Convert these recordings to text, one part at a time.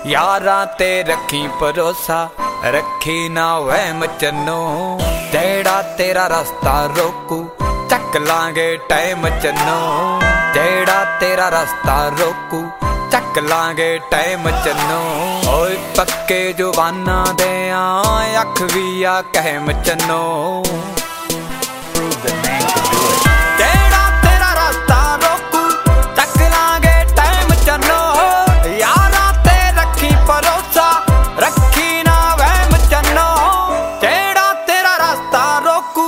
यारां ते रखी भरोसा, रखी ना वहम चन्नो। जेड़ा तेरा रास्ता रोकू, चक लांगे टाइम चन्नो। जेड़ा तेरा रास्ता रोकू, चक लांगे टाइम चन्नो। ओए पक्के जुबाना दे अख भी आ कहम चन्नो। जेड़ा तेरा रास्ता रोकू, चक लांगे टाइम चन्नो। यारां ते रखी भरोसा, रखी ना वहम चन्नो। जेड़ा तेरा रास्ता रोकू,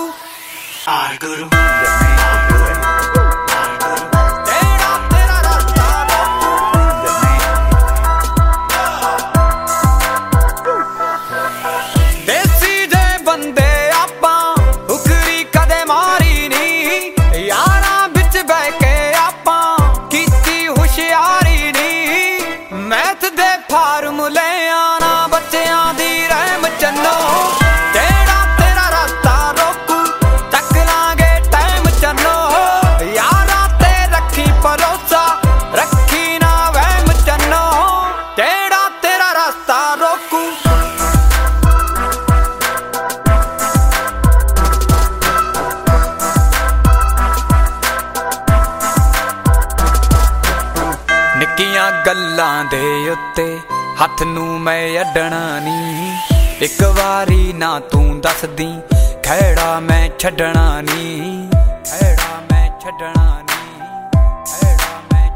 निक्कियां गल्लां दे उत्ते हथ नूं मैं अड्डना नी। एक वारी ना तू दस दी, खैड़ा मैं छड्डना नी। खैड़ा मैं छड्डना नी, खैड़ा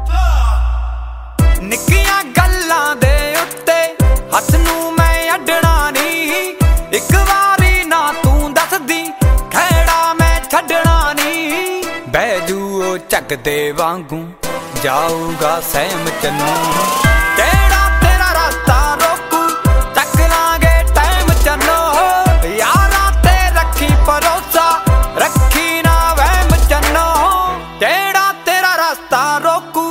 मैं। निक्कियां गल्लां दे उत्ते हथ नूं मैं अड्डना नी। एक वारी ना तू दस दी, खैड़ा मैं छड्डना नी। बैजू ओ झग दे वांगू जाऊगा सहम चन्नो। जेड़ा तेरा रास्ता रोकू, चक लांगे टाइम चन्नो। यारां ते रखी भरोसा, रखी ना वहम चन्नो। जेड़ा तेरा रास्ता रोकू,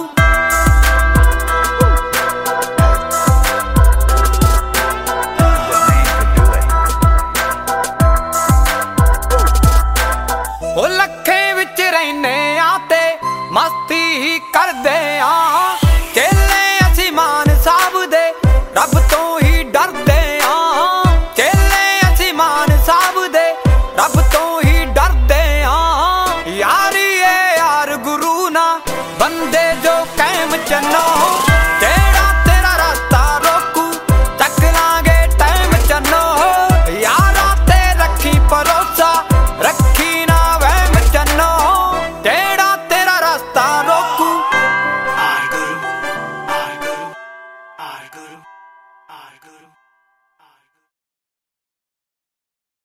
ओ लखे विच रहने आते मस्ती ही करदे आ। चेले असी मान साहब दे रब तो ही डरदे आ। चेले असी मान साहब दे रब तो ही डरदे आ। यारी ए यार गुरु ना बंदे जो कैम चन्नो। जेड़ा तेरा रास्ता रोकू, चक लांगे टाइम चन्नो। यारां ते रखी भरोसा, रखी ना वहम चन्नो। जेड़ा तेरा रास्ता रोकू, Guru, Guru, Guru, Guru.